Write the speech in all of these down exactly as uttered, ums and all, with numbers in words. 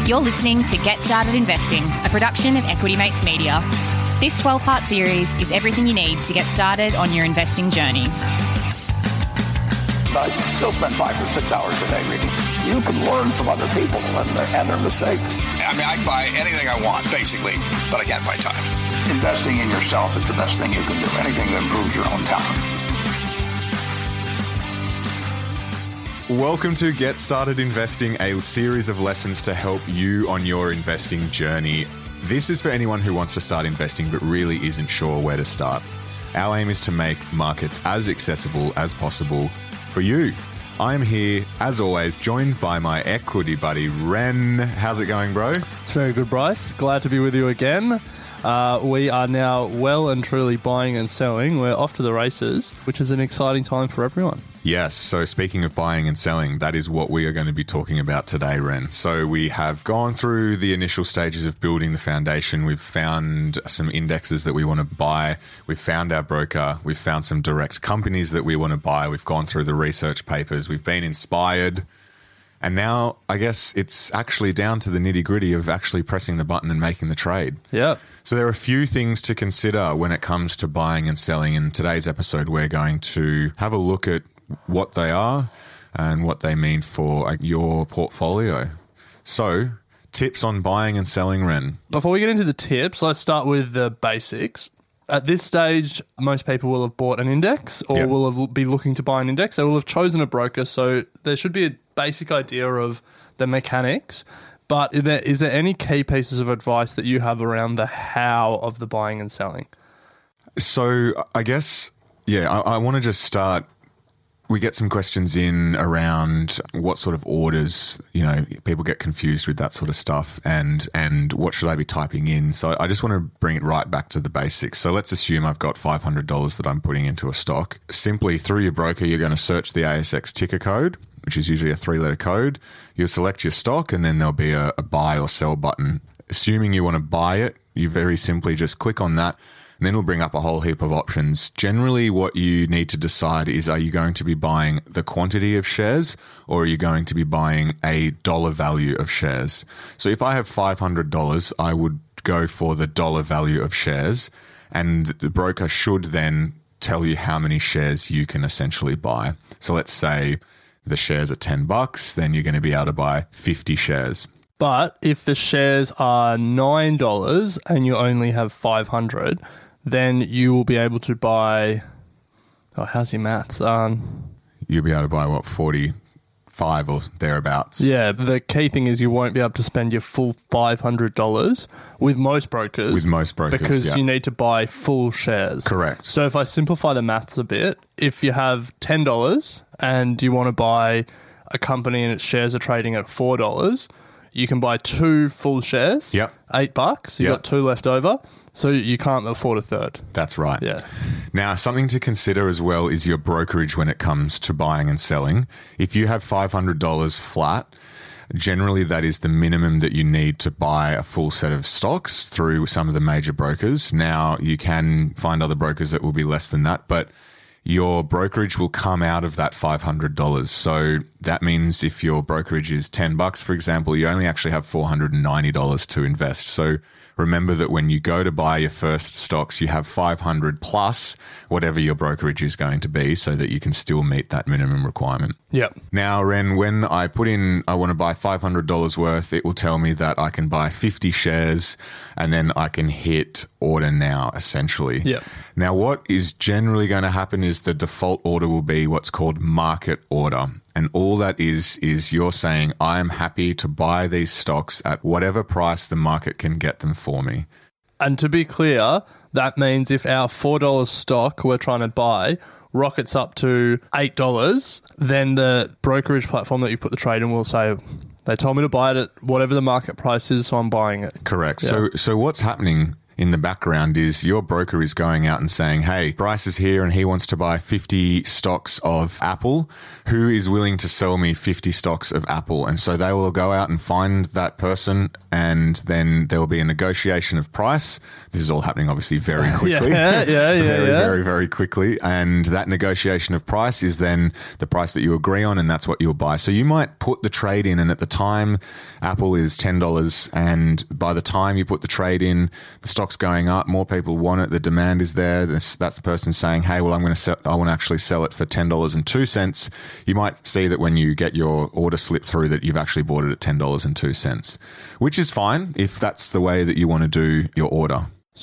You're listening to Get Started Investing, a production of Equity Mates Media. This twelve-part series is everything you need to get started on your investing journey. I still spend five or six hours a day reading. You can learn from other people and, and their mistakes. I mean, I can buy anything I want, basically, but I can't buy time. Investing in yourself is the best thing you can do. Anything that improves your own talent. Welcome to Get Started Investing, a series of lessons to help you on your investing journey. This is for anyone who wants to start investing but really isn't sure where to start. Our aim is to make markets as accessible as possible for you. I am here, as always, joined by my equity buddy, Ren. How's it going, bro? It's very good, Bryce. Glad to be with you again. Uh, we are now well and truly buying and selling. We're off to the races, which is an exciting time for everyone. Yes. So speaking of buying and selling, that is what we are going to be talking about today, Ren. So we have gone through the initial stages of building the foundation. We've found some indexes that we want to buy. We've found our broker. We've found some direct companies that we want to buy. We've gone through the research papers. We've been inspired. And now I guess it's actually down to the nitty gritty of actually pressing the button and making the trade. Yeah. So there are a few things to consider when it comes to buying and selling. In today's episode, we're going to have a look at what they are and what they mean for your portfolio. So tips on buying and selling, Ren. Before we get into the tips, let's start with the basics. At this stage, most people will have bought an index or Yep. will have, be looking to buy an index. They will have chosen a broker, so there should be a basic idea of the mechanics. But is there, is there any key pieces of advice that you have around the how of the buying and selling? So I guess, yeah, I, I want to just start. We get some questions in around what sort of orders, you know, people get confused with that sort of stuff and and what should I be typing in. So I just want to bring it right back to the basics. So let's assume I've got five hundred dollars that I'm putting into a stock. Simply through your broker, you're going to search the A S X ticker code, which is usually a three-letter code. You'll select your stock and then there'll be a, a buy or sell button. Assuming you want to buy it, you very simply just click on that. And then it'll bring up a whole heap of options. Generally, what you need to decide is, are you going to be buying the quantity of shares or are you going to be buying a dollar value of shares? So if I have five hundred dollars, I would go for the dollar value of shares, and the broker should then tell you how many shares you can essentially buy. So let's say the shares are ten bucks, then you're going to be able to buy fifty shares. But if the shares are nine dollars and you only have five hundred dollars, then you will be able to buy, oh, how's your maths? Um, You'll be able to buy, what, forty-five or thereabouts? yeah, the key thing is you won't be able to spend your full five hundred dollars with most brokers. With most brokers, Because yeah. you need to buy full shares. Correct. So if I simplify the maths a bit, if you have ten dollars and you want to buy a company and its shares are trading at four dollars, you can buy two full shares, Yep. eight bucks. You've Yep. got two left over, so you can't afford a third. That's right. Yeah. Now, something to consider as well is your brokerage when it comes to buying and selling. If you have five hundred dollars flat, generally that is the minimum that you need to buy a full set of stocks through some of the major brokers. Now, you can find other brokers that will be less than that, but your brokerage will come out of that five hundred dollars. So that means if your brokerage is ten bucks, for example, you only actually have four hundred ninety dollars to invest. So remember that when you go to buy your first stocks, you have five hundred plus whatever your brokerage is going to be so that you can still meet that minimum requirement. Yep. Now, Ren, when I put in, I want to buy five hundred dollars worth, it will tell me that I can buy fifty shares and then I can hit order now, essentially. Yep. Now, what is generally going to happen is the default order will be what's called market order. And all that is, is you're saying, I am happy to buy these stocks at whatever price the market can get them for me. And to be clear, that means if our four dollars stock we're trying to buy rockets up to eight dollars, then the brokerage platform that you put the trade in will say, they told me to buy it at whatever the market price is, so I'm buying it. Correct. Yeah. So, so what's happening in the background is your broker is going out and saying, hey, Bryce is here and he wants to buy fifty stocks of Apple. Who is willing to sell me fifty stocks of Apple? And so they will go out and find that person, and then there will be a negotiation of price. This is all happening obviously very quickly. yeah, yeah, yeah. very, yeah. very, very quickly. And that negotiation of price is then the price that you agree on, and that's what you'll buy. So you might put the trade in, and at the time, Apple is ten dollars, and by the time you put the trade in, the stock's going up, more people want it, the demand is there. This, that's the person saying, hey, well, I'm going to sell, I want to actually sell it for ten dollars and two cents. You might see that when you get your order slip through that you've actually bought it at ten dollars and two cents, which is fine if that's the way that you want to do your order.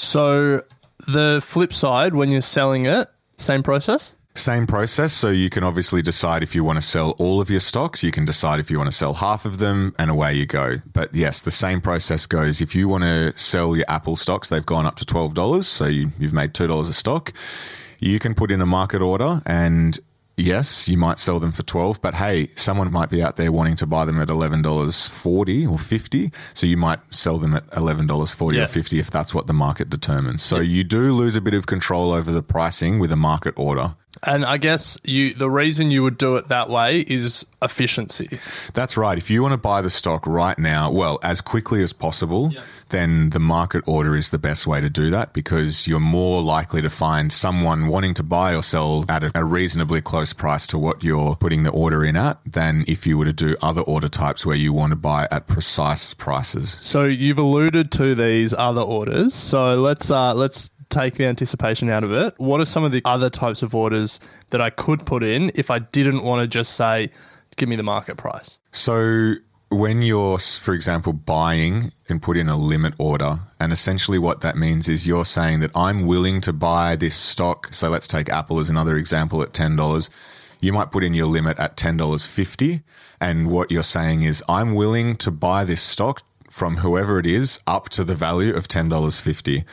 So the flip side, when you're selling it, same process? Same process. So you can obviously decide if you want to sell all of your stocks. You can decide if you want to sell half of them, and away you go. But yes, the same process goes. If you want to sell your Apple stocks, they've gone up to twelve dollars. So you, you've made two dollars a stock. You can put in a market order, and yes, you might sell them for twelve, but hey, someone might be out there wanting to buy them at eleven dollars forty or fifty. So you might sell them at eleven dollars forty yeah. or fifty if that's what the market determines. So you do lose a bit of control over the pricing with a market order. And I guess you the reason you would do it that way is efficiency. That's right. If you want to buy the stock right now, well, as quickly as possible, yeah. then the market order is the best way to do that, because you're more likely to find someone wanting to buy or sell at a, a reasonably close price to what you're putting the order in at than if you were to do other order types where you want to buy at precise prices. So you've alluded to these other orders. So let's uh, let's take the anticipation out of it. What are some of the other types of orders that I could put in if I didn't want to just say, give me the market price? So when you're, for example, buying, you can put in a limit order. And essentially what that means is you're saying that I'm willing to buy this stock. So let's take Apple as another example at ten dollars. You might put in your limit at ten dollars fifty. And what you're saying is I'm willing to buy this stock from whoever it is up to the value of ten dollars fifty.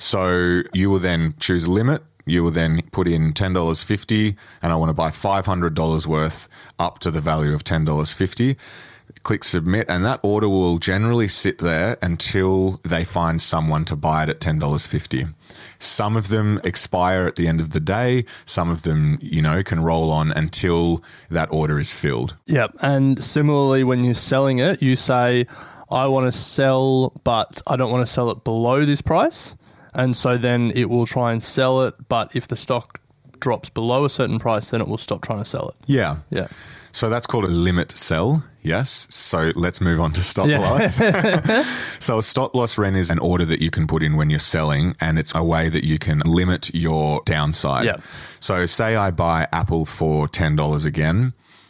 So you will then choose a limit. You will then put in ten dollars fifty, and I want to buy five hundred dollars worth up to the value of ten dollars fifty. Click submit, and that order will generally sit there until they find someone to buy it at ten dollars fifty. Some of them expire at the end of the day. Some of them, you know, can roll on until that order is filled. Yep. And similarly, when you're selling it, you say, I want to sell, but I don't want to sell it below this price. And so then it will try and sell it. But if the stock drops below a certain price, then it will stop trying to sell it. Yeah. Yeah. So that's called a limit sell. Yes. So let's move on to stop yeah. loss. So a stop loss, Ren, is an order that you can put in when you're selling, and it's a way that you can limit your downside. Yeah. So say I buy Apple for ten dollars again.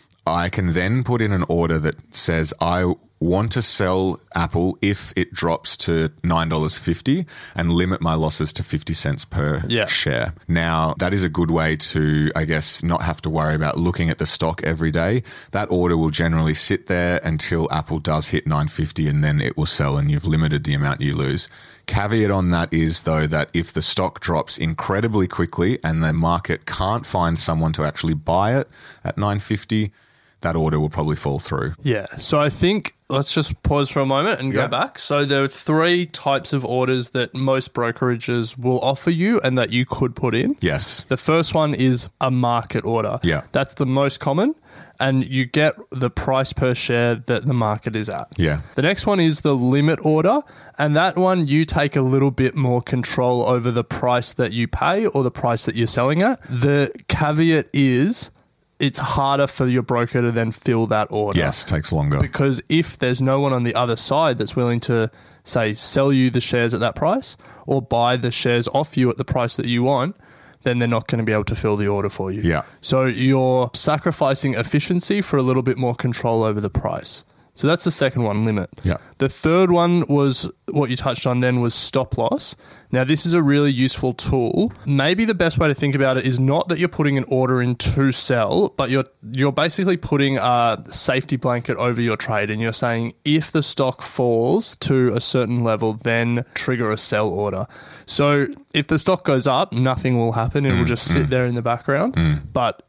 I can then put in an order that says I want to sell Apple if it drops to nine dollars fifty and limit my losses to fifty cents per yeah. share. Now, that is a good way to, I guess, not have to worry about looking at the stock every day. That order will generally sit there until Apple does hit nine fifty, and then it will sell, and you've limited the amount you lose. Caveat on that is, though, that if the stock drops incredibly quickly and the market can't find someone to actually buy it at nine fifty, that order will probably fall through. Yeah. So I think let's just pause for a moment and go yeah. back. So there are three types of orders that most brokerages will offer you and that you could put in. Yes. The first one is a market order. Yeah. That's the most common, and you get the price per share that the market is at. Yeah. The next one is the limit order, and that one you take a little bit more control over the price that you pay or the price that you're selling at. The caveat is it's harder for your broker to then fill that order. Yes, takes longer. Because if there's no one on the other side that's willing to, say, sell you the shares at that price or buy the shares off you at the price that you want, then they're not going to be able to fill the order for you. Yeah. So you're sacrificing efficiency for a little bit more control over the price. So that's the second one, limit. Yeah. The third one was what you touched on then was stop loss. Now, this is a really useful tool. Maybe the best way to think about it is not that you're putting an order in to sell, but you're you're basically putting a safety blanket over your trade, and you're saying if the stock falls to a certain level, then trigger a sell order. So if the stock goes up, nothing will happen. It will Mm, just sit mm. there in the background. Mm. But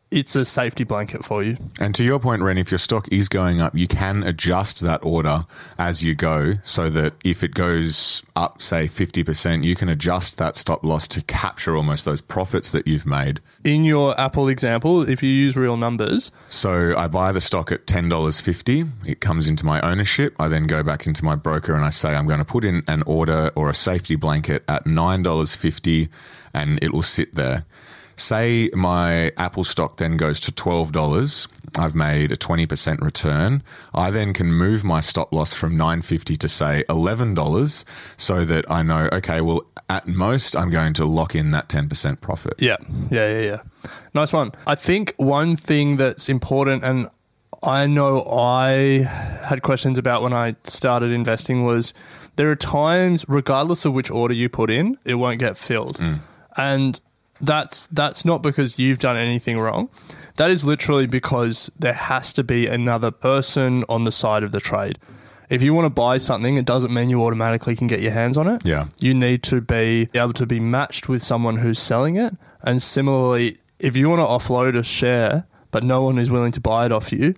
it's a safety blanket for you. And to your point, Ren, if your stock is going up, you can adjust that order as you go so that if it goes up, say, fifty percent, you can adjust that stop loss to capture almost those profits that you've made. In your Apple example, if you use real numbers. So I buy the stock at ten dollars fifty. It comes into my ownership. I then go back into my broker and I say I'm going to put in an order or a safety blanket at nine dollars fifty and it will sit there. Say my Apple stock then goes to twelve dollars. I've made a twenty percent return. I then can move my stop loss from nine fifty to say eleven dollars so that I know, okay, well, at most I'm going to lock in that ten percent profit. Yeah, yeah, yeah, yeah. Nice one. I think one thing that's important, and I know I had questions about when I started investing, was there are times, regardless of which order you put in, it won't get filled. Mm. And That's that's not because you've done anything wrong. That is literally because there has to be another person on the side of the trade. If you want to buy something, it doesn't mean you automatically can get your hands on it. Yeah. You need to be able to be matched with someone who's selling it. And similarly, if you want to offload a share, but no one is willing to buy it off you,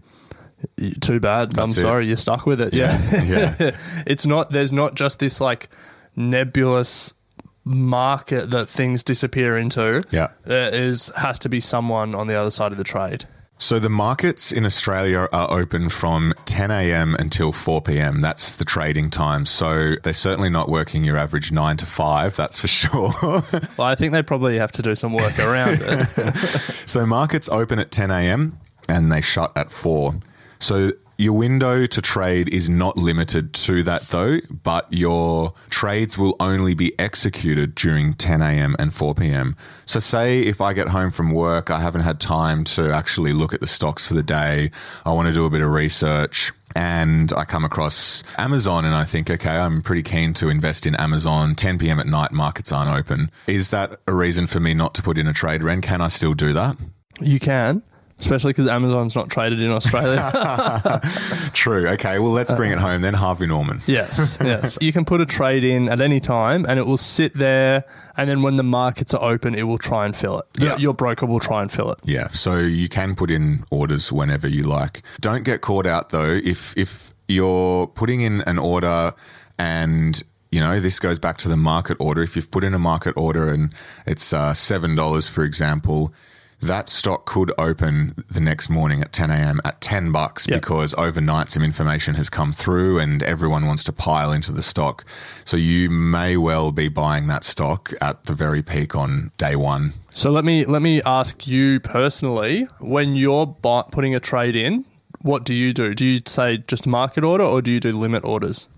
too bad. That's I'm it. sorry, you're stuck with it. Yeah. Yeah. yeah. It's not, there's not just this like nebulous market that things disappear into. Yeah. There is has to be someone on the other side of the trade. So the markets in Australia are open from ten a.m. until four p.m. That's the trading time. So they're certainly not working your average nine to five, that's for sure. Well, I think they probably have to do some work around it. So markets open at ten a.m. and they shut at four. So your window to trade is not limited to that though, but your trades will only be executed during ten a.m. and four p.m. So say if I get home from work, I haven't had time to actually look at the stocks for the day, I want to do a bit of research, and I come across Amazon and I think, okay, I'm pretty keen to invest in Amazon, ten p.m. at night, markets aren't open. Is that a reason for me not to put in a trade, Ren? Can I still do that? You can. Especially because Amazon's not traded in Australia. True. Okay, well, let's bring it home then. Harvey Norman. Yes, yes. You can put a trade in at any time and it will sit there, and then when the markets are open, it will try and fill it. Yeah. Your broker will try and fill it. Yeah, so you can put in orders whenever you like. Don't get caught out, though. If, if you're putting in an order and... You know, this goes back to the market order. If you've put in a market order and it's uh, seven dollars, for example, that stock could open the next morning at ten a.m. at ten bucks yep. because overnight some information has come through and everyone wants to pile into the stock. So you may well be buying that stock at the very peak on day one. So let me let me ask you personally, when you're buy, putting a trade in, what do you do? Do you say just market order or do you do limit orders?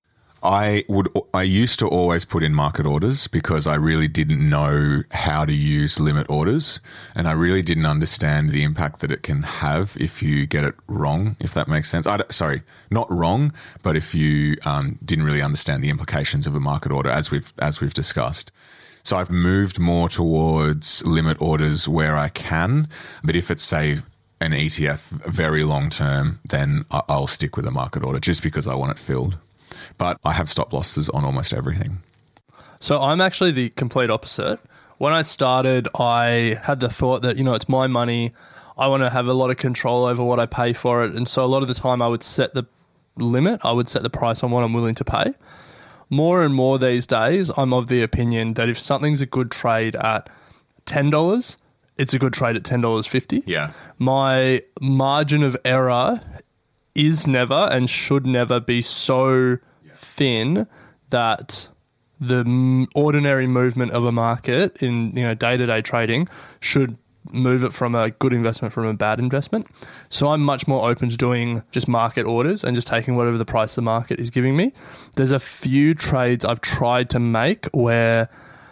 I would. I used to always put in market orders because I really didn't know how to use limit orders, and I really didn't understand the impact that it can have if you get it wrong. If that makes sense. I sorry, not wrong, but if you um, didn't really understand the implications of a market order, as we've as we've discussed. So I've moved more towards limit orders where I can, but if it's say an E T F very long term, then I'll stick with a market order just because I want it filled. But I have stop losses on almost everything. So I'm actually the complete opposite. When I started, I had the thought that, you know, it's my money. I want to have a lot of control over what I pay for it. And so a lot of the time I would set the limit. I would set the price on what I'm willing to pay. More and more these days, I'm of the opinion that if something's a good trade at ten dollars, it's a good trade at ten dollars fifty. Yeah. My margin of error is never and should never be so thin that the ordinary movement of a market in, you know, day-to-day trading should move it from a good investment from a bad investment. So I'm much more open to doing just market orders and just taking whatever the price the market is giving me. There's a few trades I've tried to make where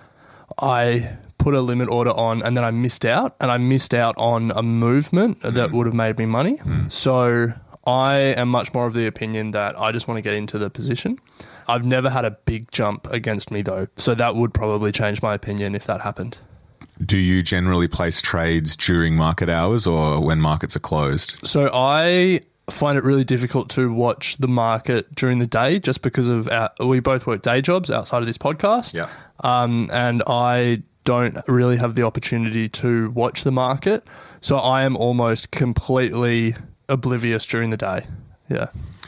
I put a limit order on and then I missed out, and I missed out on a movement mm. that would have made me money. Mm. So I am much more of the opinion that I just want to get into the position. I've never had a big jump against me though, so that would probably change my opinion if that happened. Do you generally place trades during market hours or when markets are closed? So I find it really difficult to watch the market during the day just because of our, we both work day jobs outside of this podcast. Yeah. Um, and I don't really have the opportunity to watch the market. So I am almost completely oblivious during the day. Yeah.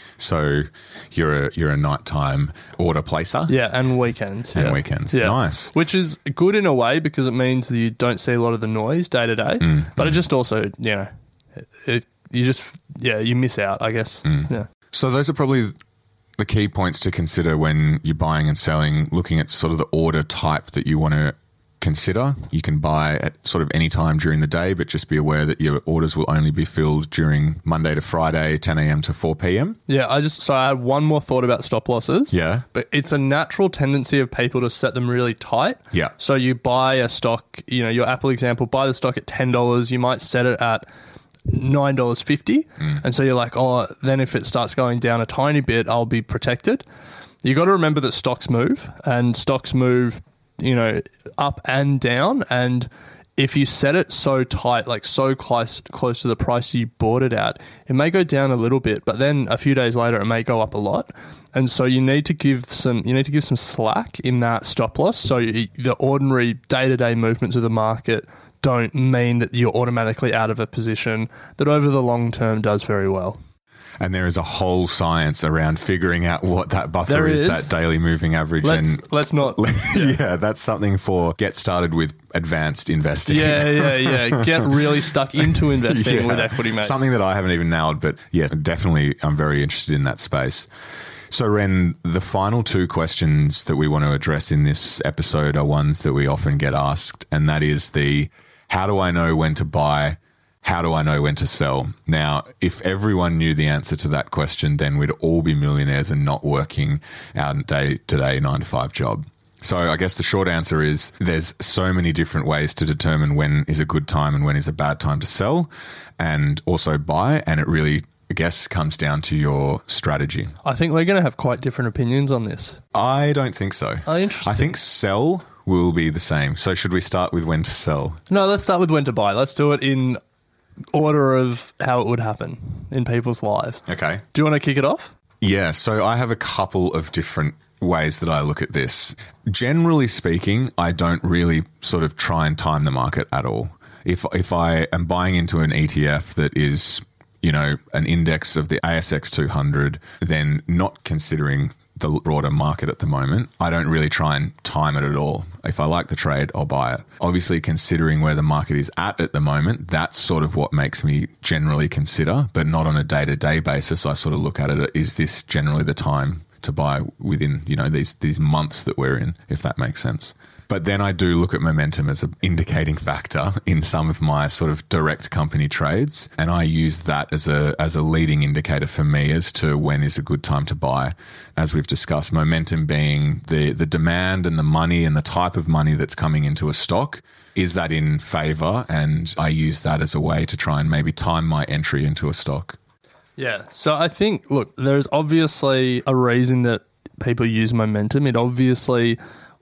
So you're a you're a nighttime order placer? Yeah, and weekends. And yeah. weekends. Yeah. Nice. Which is good in a way because it means that you don't see a lot of the noise day to day. Mm, But mm. it just also, you know, it, it, you just, yeah, you miss out, I guess. Mm. Yeah. So those are probably the key points to consider when you're buying and selling, looking at sort of the order type that you want to consider. You can buy at sort of any time during the day, but just be aware that your orders will only be filled during Monday to Friday, ten a.m. to four p.m. Yeah, I just, so I had one more thought about stop losses. Yeah. But it's a natural tendency of people to set them really tight. Yeah. So you buy a stock, you know, your Apple example, buy the stock at ten dollars, you might set it at nine dollars fifty. Mm. And so you're like, oh, then if it starts going down a tiny bit, I'll be protected. You got to remember that stocks move and stocks move, you know, up and down. And if you set it so tight, like so close close to the price you bought it at, it may go down a little bit, but then a few days later it may go up a lot. And so you need to give some you need to give some slack in that stop loss. So you, the ordinary day-to-day movements of the market don't mean that you're automatically out of a position that over the long term does very well. And there is a whole science around figuring out what that buffer There is, is. that daily moving average. Let's, and let's not. yeah. yeah, that's something for get started with advanced investing. Yeah, yeah, yeah. Get really stuck into investing Yeah. with Equity Mates. Something that I haven't even nailed, but yeah, definitely I'm very interested in that space. So, Ren, the final two questions that we want to address in this episode are ones that we often get asked, and that is the how do I know when to buy? How do I know when to sell? Now, if everyone knew the answer to that question, then we'd all be millionaires and not working our day-to-day nine to five job. So I guess the short answer is there's so many different ways to determine when is a good time and when is a bad time to sell and also buy. And it really, I guess, comes down to your strategy. I think we're going to have quite different opinions on this. I don't think so. Oh, interesting. I think sell will be the same. So should we start with when to sell? No, let's start with when to buy. Let's do it in order of how it would happen in people's lives. Okay. Do you want to kick it off? Yeah, so I have a couple of different ways that I look at this. Generally speaking, I don't really sort of try and time the market at all. If if I am buying into an E T F that is, you know, an index of the A S X two hundred, then not considering the broader market at the moment, I don't really try and time it at all. If I like the trade, I'll buy it. Obviously, considering where the market is at at the moment, that's sort of what makes me generally consider, but not on a day-to-day basis. I sort of look at it, is this generally the time to buy within, you know, these these months that we're in, if that makes sense. But then I do look at momentum as an indicating factor in some of my sort of direct company trades, and I use that as a as a leading indicator for me as to when is a good time to buy. As we've discussed, momentum being the the demand and the money and the type of money that's coming into a stock. Is that in favor? And I use that as a way to try and maybe time my entry into a stock. Yeah. So I think, look, there's obviously a reason that people use momentum. It obviously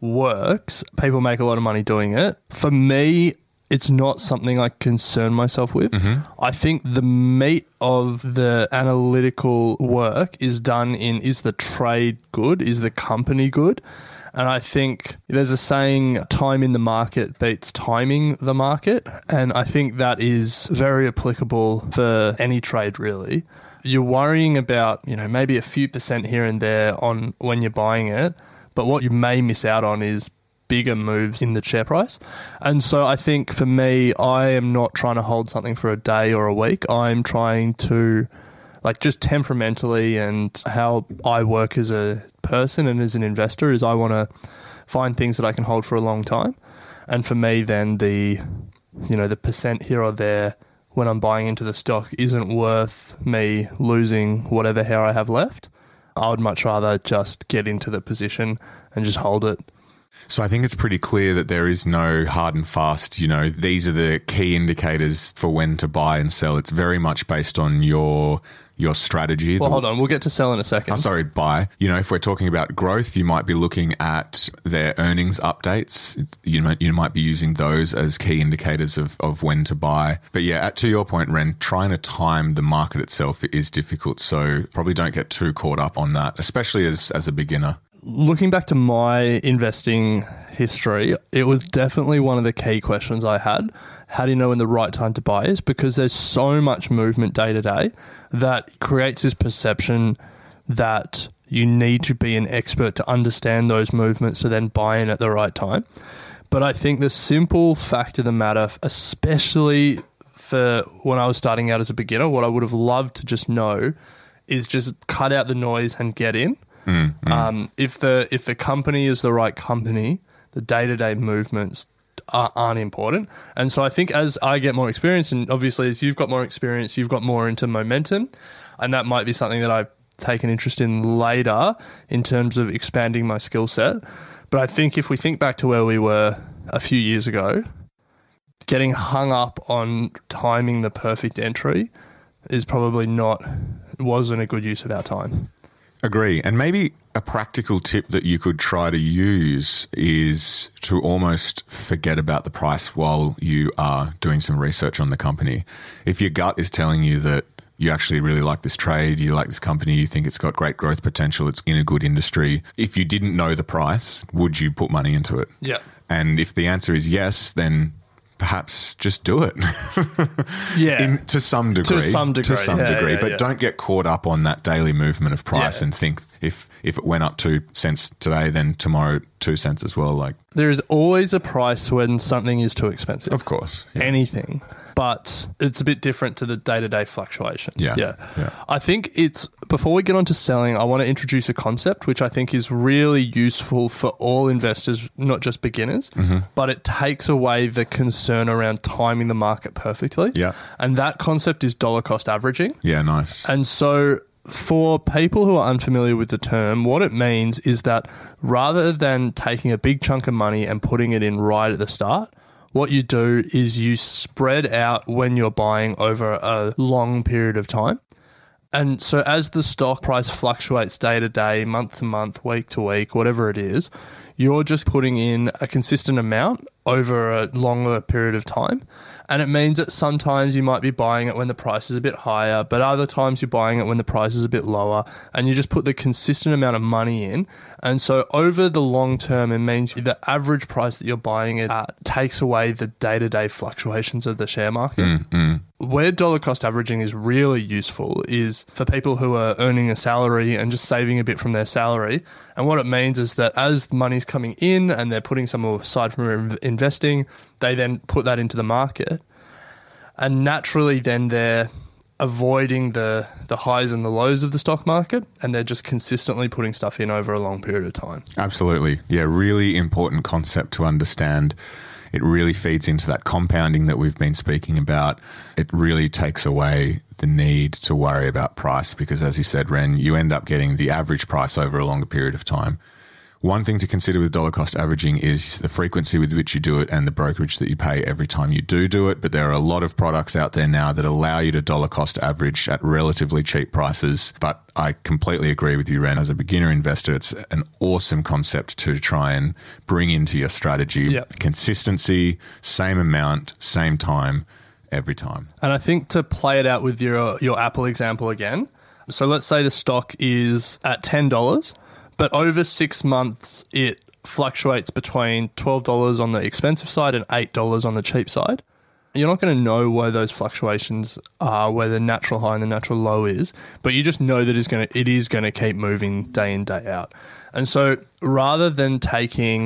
works. People make a lot of money doing it. For me, it's not something I concern myself with. Mm-hmm. I think the meat of the analytical work is done in, is the trade good? Is the company good? And I think there's a saying, time in the market beats timing the market. And I think that is very applicable for any trade, really. You're worrying about, you know, maybe a few percent here and there on when you're buying it. But what you may miss out on is bigger moves in the share price. And so I think for me, I am not trying to hold something for a day or a week. I'm trying to, like, just temperamentally and how I work as a person and as an investor is I want to find things that I can hold for a long time. And for me, then the, you know, the percent here or there when I'm buying into the stock isn't worth me losing whatever hair I have left. I would much rather just get into the position and just hold it. So I think it's pretty clear that there is no hard and fast, you know, these are the key indicators for when to buy and sell. It's very much based on your your strategy. Well, the, hold on. We'll get to sell in a second. Oh, sorry, buy. You know, if we're talking about growth, you might be looking at their earnings updates. You might, you might be using those as key indicators of, of when to buy. But yeah, to your point, Ren, trying to time the market itself is difficult. So probably don't get too caught up on that, especially as, as a beginner. looking back to my investing history, it was definitely one of the key questions I had. How do you know when the right time to buy is? Because there's so much movement day to day that creates this perception that you need to be an expert to understand those movements to then buy in at the right time. But I think the simple fact of the matter, especially for when I was starting out as a beginner, what I would have loved to just know is just cut out the noise and get in. Mm, mm. Um, if the if the company is the right company, the day-to-day movements are, aren't important. And so I think as I get more experience, and obviously as you've got more experience, you've got more into momentum, and that might be something that I've taken interest in later in terms of expanding my skill set. But I think if we think back to where we were a few years ago, getting hung up on timing the perfect entry is probably not, wasn't a good use of our time. Agree. And maybe a practical tip that you could try to use is to almost forget about the price while you are doing some research on the company. If your gut is telling you that you actually really like this trade, you like this company, you think it's got great growth potential, it's in a good industry, if you didn't know the price, would you put money into it? Yeah. And if the answer is yes, then perhaps just do it. Yeah. In, to some degree. To some degree. To some yeah, degree. Yeah, but yeah. don't get caught up on that daily movement of price Yeah. and think if, if it went up two cents today, then tomorrow two cents as well. Like, there is always a price when something is too expensive. of course. Yeah. Anything. But it's a bit different to the day-to-day fluctuations. Yeah. yeah. Yeah. I think it's, before we get on to selling, I want to introduce a concept which I think is really useful for all investors, not just beginners, mm-hmm. but it takes away the concern around timing the market perfectly. Yeah. And that concept is dollar cost averaging. Yeah, nice. And so for people who are unfamiliar with the term, what it means is that rather than taking a big chunk of money and putting it in right at the start, what you do is you spread out when you're buying over a long period of time. And so as the stock price fluctuates day to day, month to month, week to week, whatever it is, you're just putting in a consistent amount over a longer period of time. And it means that sometimes you might be buying it when the price is a bit higher, but other times you're buying it when the price is a bit lower, and you just put the consistent amount of money in. And so over the long term, it means the average price that you're buying it at takes away the day-to-day fluctuations of the share market. Mm, mm. Where dollar cost averaging is really useful is for people who are earning a salary and just saving a bit from their salary. And what it means is that as money's coming in and they're putting some aside from investing, they then put that into the market. And naturally then they're avoiding the, the highs and the lows of the stock market, and they're just consistently putting stuff in over a long period of time. Absolutely. Yeah, really important concept to understand. It really feeds into that compounding that we've been speaking about. It really takes away the need to worry about price because, as you said, Ren, you end up getting the average price over a longer period of time. One thing to consider with dollar cost averaging is the frequency with which you do it and the brokerage that you pay every time you do do it. But there are a lot of products out there now that allow you to dollar cost average at relatively cheap prices. But I completely agree with you, Ren. As a beginner investor, it's an awesome concept to try and bring into your strategy. Yep. Consistency, same amount, same time, every time. And I think to play it out with your, your Apple example again, so let's say the stock is at ten dollars. But over six months, it fluctuates between twelve dollars on the expensive side and eight dollars on the cheap side. You're not going to know where those fluctuations are, where the natural high and the natural low is, but you just know that it's going to, it is going to keep moving day in, day out. And so rather than taking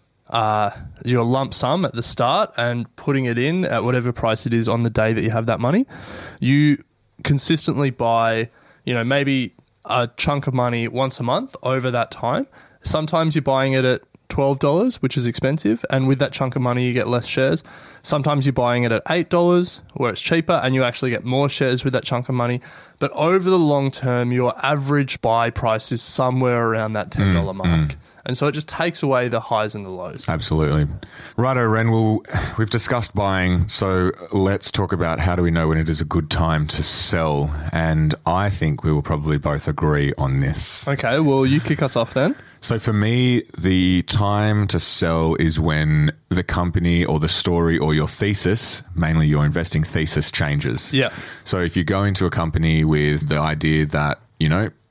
uh, your lump sum at the start and putting it in at whatever price it is on the day that you have that money, you consistently buy, you know, maybe a chunk of money once a month over that time. Sometimes you're buying it at twelve dollars, which is expensive, and with that chunk of money you get less shares. Sometimes you're buying it at eight dollars, where it's cheaper, and you actually get more shares with that chunk of money. But over the long term, your average buy price is somewhere around that ten dollars mm, mark. Mm. And so it just takes away the highs and the lows. Absolutely. Righto, Ren, well, we've discussed buying, so let's talk about how do we know when it is a good time to sell. And I think we will probably both agree on this. Okay, well, you kick us off then. So for me, the time to sell is when the company or the story or your thesis, mainly your investing thesis, changes. Yeah. So if you go into a company with the idea that, you know,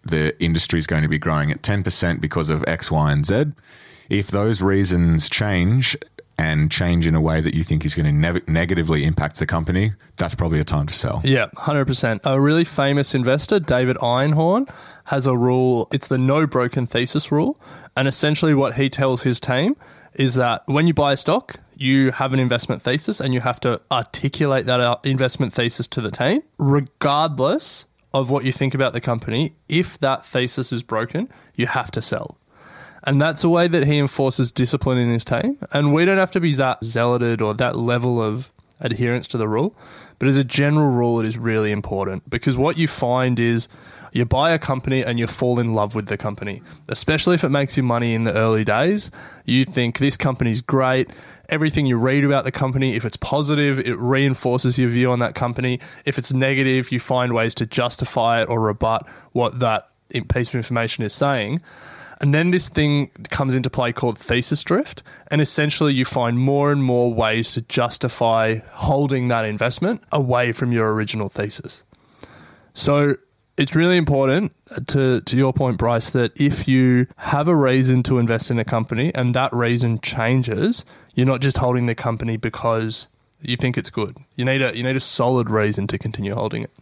the industry is going to be growing at ten percent because of X, Y, and Z. If those reasons change and change in a way that you think is going to ne- negatively impact the company, that's probably a time to sell. Yeah, one hundred percent. A really famous investor, David Einhorn, has a rule. It's the no broken thesis rule. And essentially what he tells his team is that when you buy a stock, you have an investment thesis and you have to articulate that investment thesis to the team, regardless of what you think about the company. If that thesis is broken, you have to sell. And that's a way that he enforces discipline in his team. And we don't have to be that zealoted or that level of adherence to the rule. But as a general rule, it is really important, because what you find is you buy a company and you fall in love with the company, especially if it makes you money in the early days. You think this company's great. Everything you read about the company, if it's positive, it reinforces your view on that company. If it's negative, you find ways to justify it or rebut what that piece of information is saying. And then this thing comes into play called thesis drift. And essentially you find more and more ways to justify holding that investment away from your original thesis. So it's really important, to, to your point, Bryce, that if you have a reason to invest in a company and that reason changes, you're not just holding the company because you think it's good. You need a, you need a solid reason to continue holding it.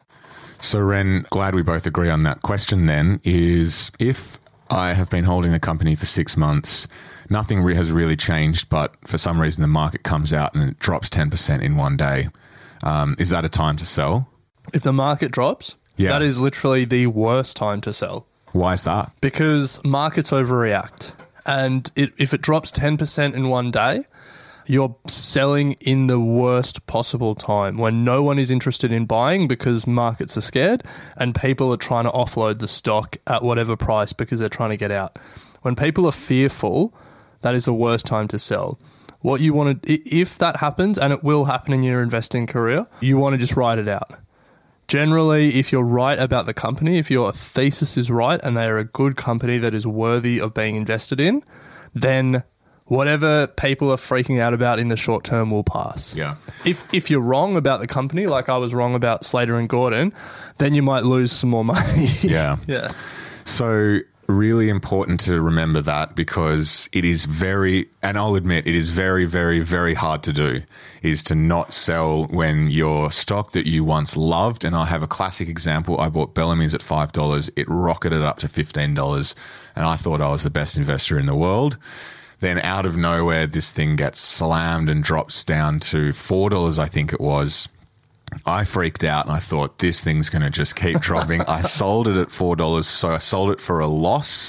So Ren, glad we both agree on that question then, is if I have been holding the company for six months. Nothing re- has really changed, but for some reason the market comes out and it drops ten percent in one day. Um, is that a time to sell? If the market drops, yeah. That is literally the worst time to sell. Why is that? Because markets overreact. And it, if it drops ten percent in one day, you're selling in the worst possible time when no one is interested in buying because markets are scared and people are trying to offload the stock at whatever price because they're trying to get out. When people are fearful, that is the worst time to sell. What you want to, if that happens, and it will happen in your investing career, you want to just ride it out. Generally, if you're right about the company, if your thesis is right and they are a good company that is worthy of being invested in, then whatever people are freaking out about in the short term will pass. Yeah. If if you're wrong about the company, like I was wrong about Slater and Gordon, then you might lose some more money. Yeah. Yeah. So really important to remember that, because it is very, and I'll admit it is very, very, very hard to do, is to not sell when your stock that you once loved, and I have a classic example. I bought Bellamy's at five dollars. It rocketed up to fifteen dollars and I thought I was the best investor in the world. Then out of nowhere, this thing gets slammed and drops down to four dollars, I think it was. I freaked out and I thought this thing's going to just keep dropping. I sold it at four dollars, so I sold it for a loss.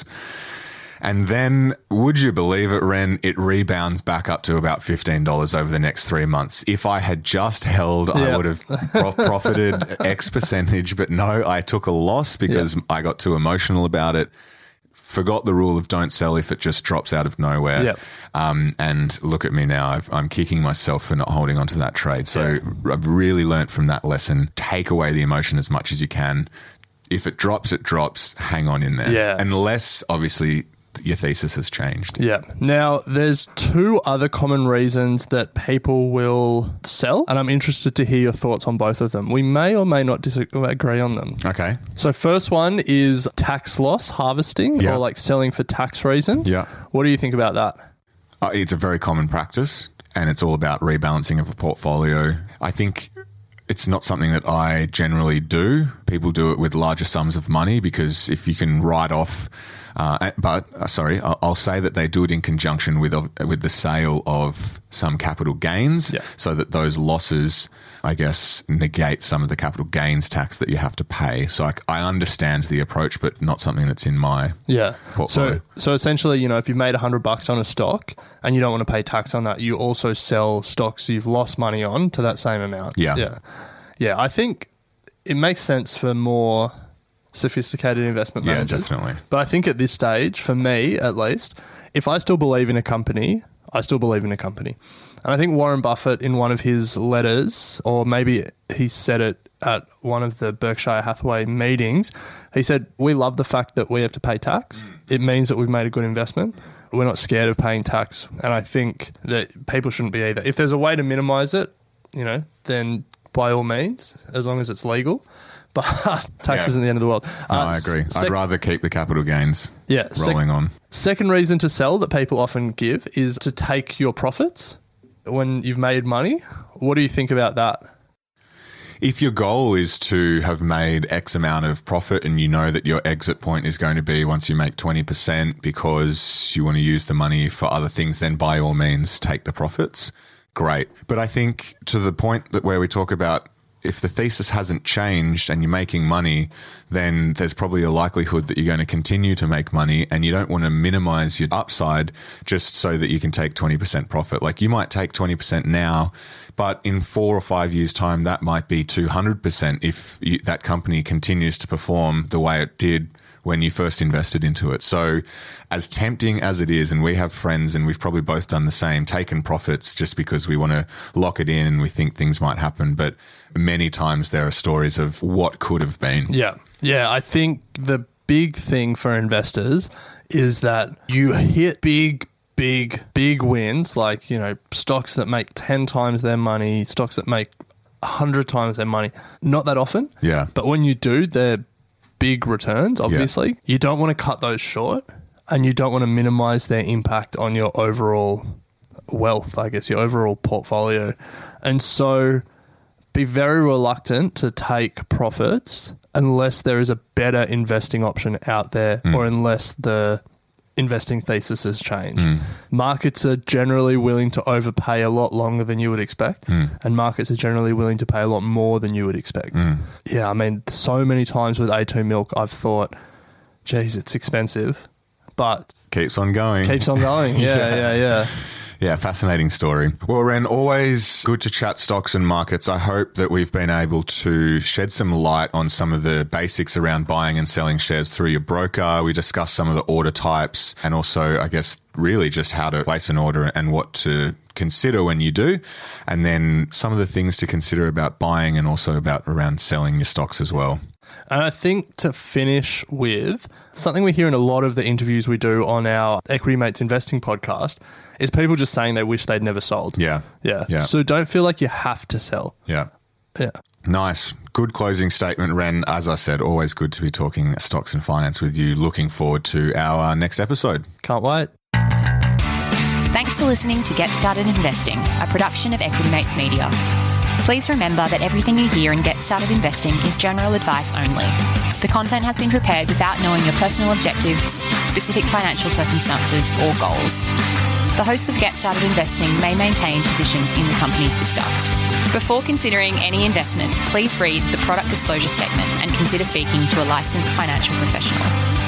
And then, would you believe it, Ren, it rebounds back up to about fifteen dollars over the next three months. If I had just held, Yep. I would have pro- profited X percentage, but no, I took a loss because Yep. I got too emotional about it. Forgot the rule of don't sell if it just drops out of nowhere. Yep. Um, and look at me now. I've, I'm kicking myself for not holding onto that trade. So I've really learnt from that lesson. Take away the emotion as much as you can. If it drops, it drops. Hang on in there. Yeah. Unless, obviously, your thesis has changed. Yeah. Now, there's two other common reasons that people will sell, and I'm interested to hear your thoughts on both of them. We may or may not disagree on them. Okay. So first one is tax loss harvesting, Yeah. or like selling for tax reasons. Yeah. What do you think about that? Uh, it's a very common practice, and it's all about rebalancing of a portfolio. I think it's not something that I generally do. People do it with larger sums of money because if you can write off, uh, but uh, sorry, I'll, I'll say that they do it in conjunction with uh, with the sale of some capital gains, Yeah. so that those losses, I guess, negate some of the capital gains tax that you have to pay. So I, I understand the approach, but not something that's in my Yeah. portfolio. So so essentially, you know, if you've made a hundred bucks on a stock and you don't want to pay tax on that, you also sell stocks you've lost money on to that same amount. Yeah. Yeah. Yeah. I think it makes sense for more sophisticated investment Yeah, managers. definitely. But I think at this stage, for me at least, if I still believe in a company, I still believe in a company. And I think Warren Buffett, in one of his letters, or maybe he said it at one of the Berkshire Hathaway meetings, he said, we love the fact that we have to pay tax. It means that we've made a good investment. We're not scared of paying tax. And I think that people shouldn't be either. If there's a way to minimize it, you know, then by all means, as long as it's legal. But tax Yeah. isn't the end of the world. No, Uh, I agree. sec- I'd rather keep the capital gains yeah, sec- rolling on. Second reason to sell that people often give is to take your profits when you've made money. What do you think about that? If your goal is to have made X amount of profit and you know that your exit point is going to be once you make twenty percent because you want to use the money for other things, then by all means take the profits. Great. But I think to the point that where we talk about if the thesis hasn't changed and you're making money, then there's probably a likelihood that you're going to continue to make money, and you don't want to minimize your upside just so that you can take twenty percent profit. Like you might take twenty percent now, but in four or five years' time, that might be two hundred percent if you, that company continues to perform the way it did when you first invested into it. So as tempting as it is, and we have friends and we've probably both done the same, taken profits just because we want to lock it in and we think things might happen. But many times there are stories of what could have been. Yeah. Yeah. I think the big thing for investors is that you hit big, big, big wins, like, you know, stocks that make ten times their money, stocks that make one hundred times their money. Not that often. Yeah. But when you do, they're big returns, obviously. Yeah. You don't want to cut those short, and you don't want to minimize their impact on your overall wealth, I guess, your overall portfolio. And so be very reluctant to take profits unless there is a better investing option out there mm. or unless the investing thesis has changed. Mm. Markets are generally willing to overpay a lot longer than you would expect, mm. and markets are generally willing to pay a lot more than you would expect. Mm. Yeah, I mean, so many times with A two milk, I've thought, geez, it's expensive, but keeps on going. Keeps on going. Yeah, yeah, yeah. yeah. Yeah, fascinating story. Well, Ren, always good to chat stocks and markets. I hope that we've been able to shed some light on some of the basics around buying and selling shares through your broker. We discussed some of the order types and also, I guess, really just how to place an order and what to consider when you do, and then some of the things to consider about buying and also about around selling your stocks as well. And I think to finish with, something we hear in a lot of the interviews we do on our Equity Mates Investing podcast is people just saying they wish they'd never sold. Yeah. Yeah. yeah. So don't feel like you have to sell. Yeah. Yeah. Nice. Good closing statement, Ren. As I said, always good to be talking stocks and finance with you. Looking forward to our next episode. Can't wait. Thanks for listening to Get Started Investing, a production of Equity Mates Media. Please remember that everything you hear in Get Started Investing is general advice only. The content has been prepared without knowing your personal objectives, specific financial circumstances, or goals. The hosts of Get Started Investing may maintain positions in the companies discussed. Before considering any investment, please read the product disclosure statement and consider speaking to a licensed financial professional.